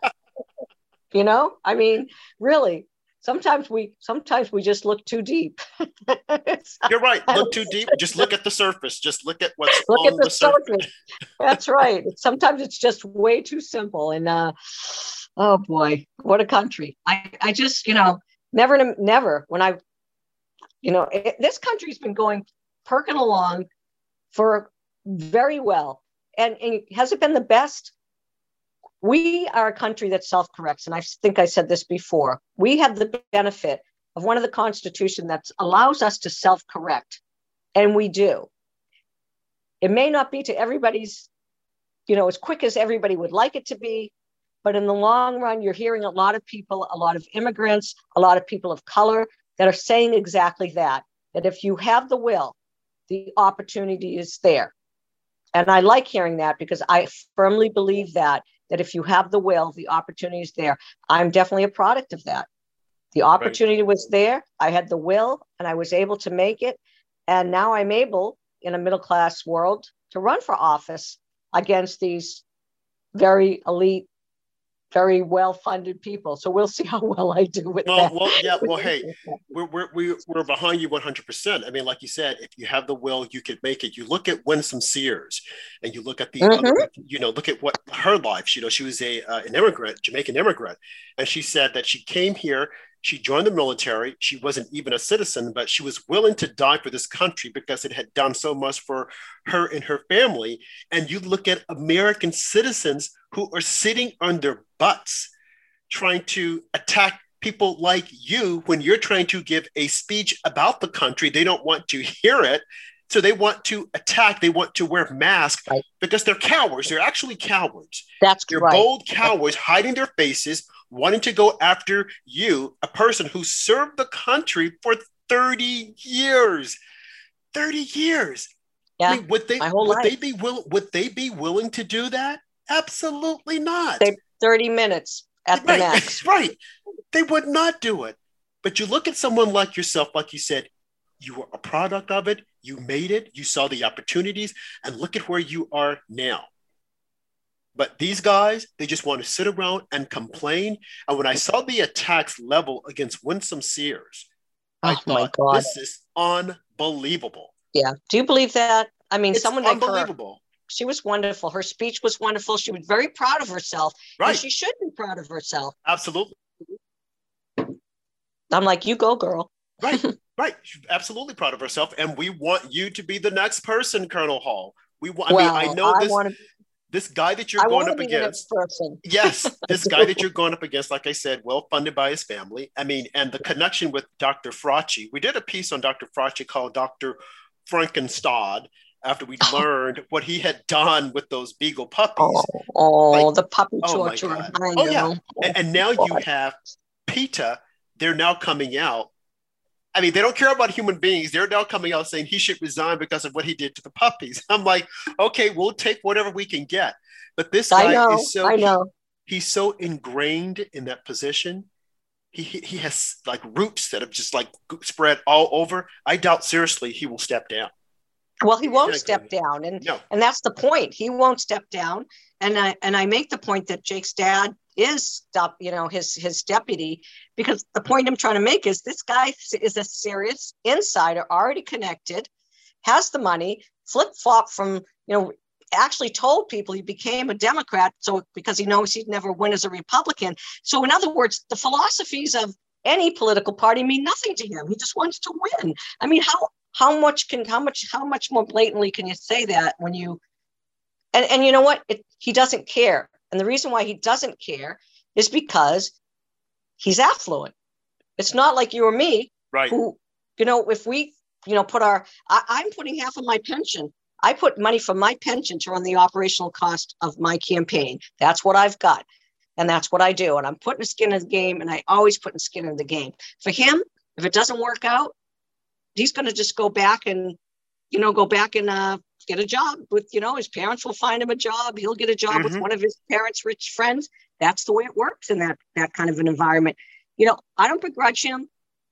You know, I mean, really, sometimes we sometimes we just look too deep. You're right. Look too deep. Just look at the surface. Just look at what's look on at the, the surface. surface. That's right. Sometimes it's just way too simple. And uh, oh boy, what a country! I, I just, you know, never, never. When I, you know, it, this country's been going perking along for very well, and, and has it been the best? We are a country that self-corrects, and I think I said this before. We have the benefit of one of the Constitution that allows us to self-correct, and we do. It may not be to everybody's, you know, as quick as everybody would like it to be, but in the long run, you're hearing a lot of people, a lot of immigrants, a lot of people of color that are saying exactly that, that if you have the will, the opportunity is there. And I like hearing that because I firmly believe that, that if you have the will, the opportunity is there. I'm definitely a product of that. The opportunity right. was there. I had the will and I was able to make it. And now I'm able in a middle-class world to run for office against these very elite, very well-funded people. So we'll see how well I do with well, that. Well, yeah, well, hey, we're, we're, we're behind you one hundred percent. I mean, like you said, if you have the will, you can make it. You look at Winsome Sears and you look at the, mm-hmm. other, you know, look at what her life, you know, she was a uh, an immigrant, Jamaican immigrant. And she said that she came here She joined the military. She wasn't even a citizen, but she was willing to die for this country because it had done so much for her and her family. And you look at American citizens who are sitting on their butts trying to attack people like you when you're trying to give a speech about the country. They don't want to hear it. So they want to attack. They want to wear masks right. because they're cowards. They're actually cowards. That's they're right. bold cowards hiding their faces, wanting to go after you, a person who served the country for thirty years. thirty years. Yeah. I mean, would they my whole would life. they be will would they be willing to do that? Absolutely not. They, thirty minutes at the right. max. Right. They would not do it. But you look at someone like yourself, like you said, you were a product of it. You made it. You saw the opportunities, and look at where you are now. But these guys, they just want to sit around and complain. And when I saw the attacks level against Winsome Sears, oh I thought, my God. This is unbelievable. Yeah. Do you believe that? I mean, It's someone like her, unbelievable. she was wonderful. Her speech was wonderful. She was very proud of herself. Right. And she should be proud of herself. Absolutely. I'm like, you go, girl. Right. Right. She's absolutely proud of herself. And we want you to be the next person, Colonel Hall. We want, I well, mean, I know I this, wanna, this guy that you're I going wanna up be the against. next person. Yes. This guy that you're going up against, like I said, well funded by his family. I mean, and the connection with Doctor Frauci. We did a piece on Doctor Frauci called Doctor Frankenstein after we learned what he had done with those Beagle puppies. Oh, oh like, the puppy oh torture. My God. I Oh, know. yeah. And, and now God. you have PETA. They're now coming out. I mean, they don't care about human beings. They're now coming out saying he should resign because of what he did to the puppies. I'm like, okay, we'll take whatever we can get. But this guy I know, is so I know. He, he's so ingrained in that position. He, he he has like roots that have just like spread all over. I doubt seriously he will step down. Well, he won't Exactly. step down, and No. and that's the point. He won't step down, and I and I make the point that Jake's dad is stop, you know, his his deputy, because the point I'm trying to make is this guy is a serious insider, already connected, has the money, flip flop from, you know, actually told people he became a Democrat, so because he knows he'd never win as a Republican. So in other words, the philosophies of any political party mean nothing to him. He just wants to win. I mean, how how much can how much how much more blatantly can you say that when you and and you know what? It, he doesn't care. And the reason why he doesn't care is because he's affluent. It's not like you or me, Right. who, you know, if we, you know, put our, I, I'm putting half of my pension. I put money from my pension to run the operational cost of my campaign. That's what I've got. And that's what I do. And I'm putting skin in the game, and I always put skin in the game. For him, if it doesn't work out, he's going to just go back and, you know, go back and uh, get a job with, you know, his parents will find him a job. He'll get a job Mm-hmm. with one of his parents' rich friends. That's the way it works in that, that kind of an environment. You know, I don't begrudge him.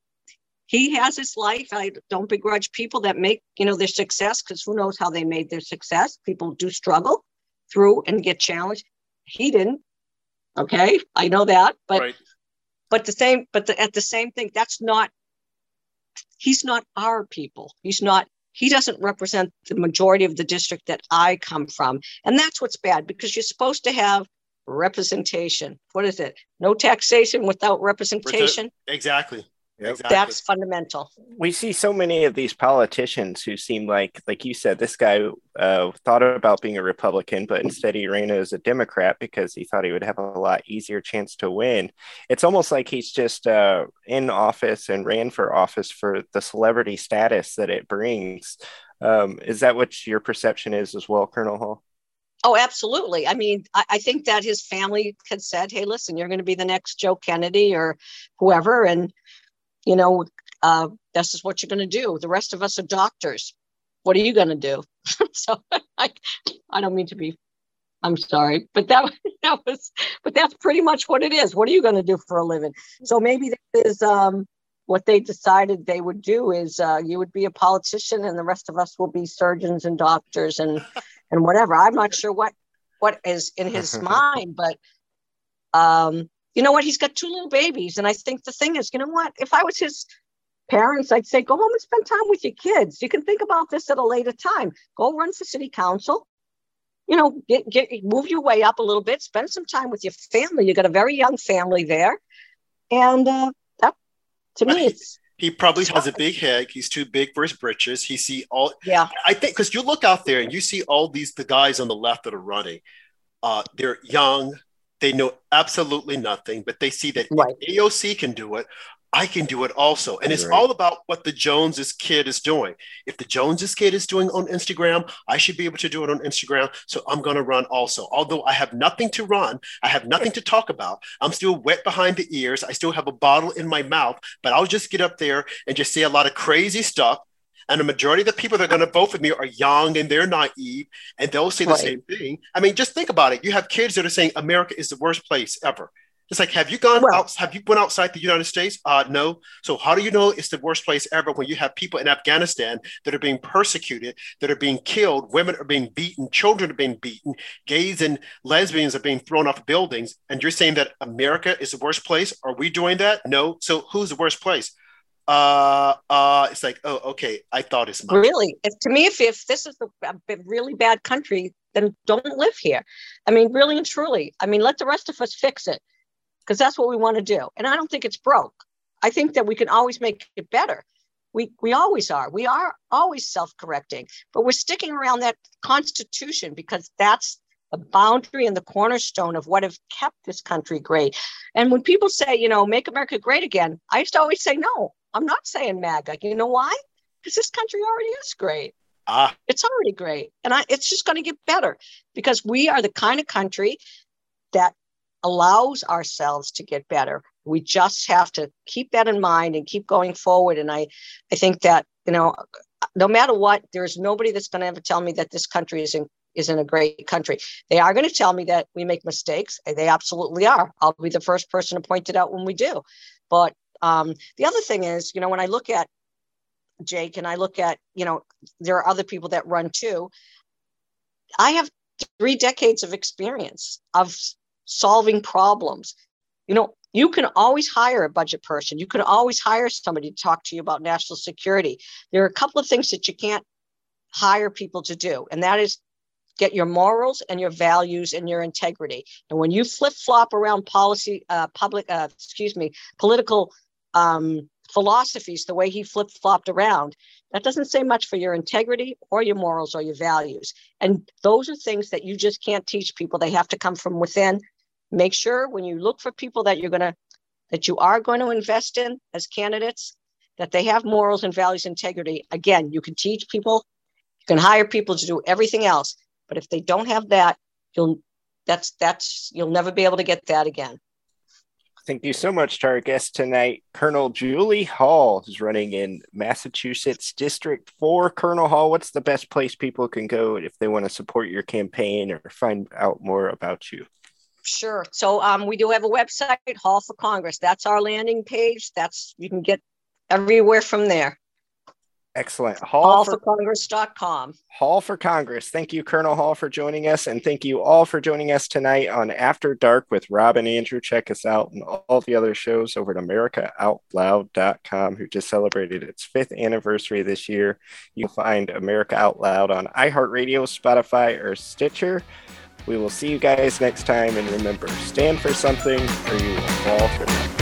He has his life. I don't begrudge people that make, you know, their success, because who knows how they made their success. People do struggle through and get challenged. He didn't. Okay. I know that, but, Right. but the same, but the, at the same thing, that's not, he's not our people. He's not, he doesn't represent the majority of the district that I come from. And that's what's bad, because you're supposed to have representation. What is it? No taxation without representation. Exactly. Yep. Exactly. That's fundamental. We see so many of these politicians who seem like, like you said, this guy uh, thought about being a Republican, but instead he ran as a Democrat because he thought he would have a lot easier chance to win. It's almost like he's just uh, in office and ran for office for the celebrity status that it brings. Um, is that what your perception is as well, Colonel Hall? Oh, absolutely. I mean, I, I think that his family had said, hey, listen, you're going to be the next Joe Kennedy or whoever. And, you know, uh, this is what you're going to do. The rest of us are doctors. What are you going to do? So I, I don't mean to be, I'm sorry, but that, that was, but that's pretty much what it is. What are you going to do for a living? So maybe that is um, what they decided they would do is uh, you would be a politician and the rest of us will be surgeons and doctors and, and whatever. I'm not sure what, what is in his mind, but um, you know what? He's got two little babies. And I think the thing is, you know what? If I was his parents, I'd say, go home and spend time with your kids. You can think about this at a later time. Go run for city council. You know, get, get move your way up a little bit. Spend some time with your family. You got a very young family there. And uh, that To me, it's he probably has a big head. He's too big for his britches. He see all. Yeah. I think because you look out there and you see all these the guys on the left that are running. Uh, they're young. They know absolutely nothing, but they see that Right. if A O C can do it, I can do it also. And it's Right. all about what the Joneses kid is doing. If the Joneses kid is doing on Instagram, I should be able to do it on Instagram. So I'm going to run also. Although I have nothing to run, I have nothing to talk about. I'm still wet behind the ears. I still have a bottle in my mouth, but I'll just get up there and just say a lot of crazy stuff. And the majority of the people that are going to vote for me are young and they're naive, and they'll say the Right. same thing. I mean, just think about it. You have kids that are saying America is the worst place ever. It's like, have you gone Well- out? Have you went outside the United States? Uh, no. So how do you know it's the worst place ever when you have people in Afghanistan that are being persecuted, that are being killed, women are being beaten, children are being beaten, gays and lesbians are being thrown off buildings, and you're saying that America is the worst place? Are we doing that? No. So who's the worst place? Uh, uh, it's like, oh, okay. I thought as much. Really, if, to me, if, if this is a, a really bad country, then don't live here. I mean, really and truly. I mean, let the rest of us fix it, because that's what we want to do. And I don't think it's broke. I think that we can always make it better. We we always are. We are always self-correcting, but we're sticking around that Constitution because that's the boundary and the cornerstone of what have kept this country great. And when people say, you know, make America great again, I used to always say, no, I'm not saying MAGA. You know why? Because this country already is great. Ah, It's already great. And I, it's just going to get better because we are the kind of country that allows ourselves to get better. We just have to keep that in mind and keep going forward. And I, I think that, you know, no matter what, there's nobody that's going to ever tell me that this country is in, is in a great country. They are going to tell me that we make mistakes. They absolutely are. I'll be the first person to point it out when we do. But um, the other thing is, you know, when I look at Jake and I look at, you know, there are other people that run too. I have three decades of experience of solving problems. You know, you can always hire a budget person. You can always hire somebody to talk to you about national security. There are a couple of things that you can't hire people to do, and that is get your morals and your values and your integrity. And when you flip flop around policy, uh, public, uh, excuse me, political um, philosophies, the way he flip flopped around, that doesn't say much for your integrity or your morals or your values. And those are things that you just can't teach people. They have to come from within. Make sure when you look for people that you're going to, that you are going to invest in as candidates, that they have morals and values, integrity. Again, you can teach people, you can hire people to do everything else. But if they don't have that, you'll that's that's you'll never be able to get that again. Thank you so much to our guest tonight, Colonel Julie Hall, who's running in Massachusetts District four. Colonel Hall, what's the best place people can go if they want to support your campaign or find out more about you? Sure. So um, we do have a website, Hall for Congress. That's our landing page. That's you can get everywhere from there. Excellent. Hall, hall for, for congress dot com. Hall for Congress. Thank you, Colonel Hall, for joining us. And thank you all for joining us tonight on After Dark with Rob and Andrew. Check us out and all the other shows over at America Out Loud dot com, who just celebrated its fifth anniversary this year. You can find America Out Loud on iHeartRadio, Spotify, or Stitcher. We will see you guys next time. And remember, stand for something or you will fall for nothing.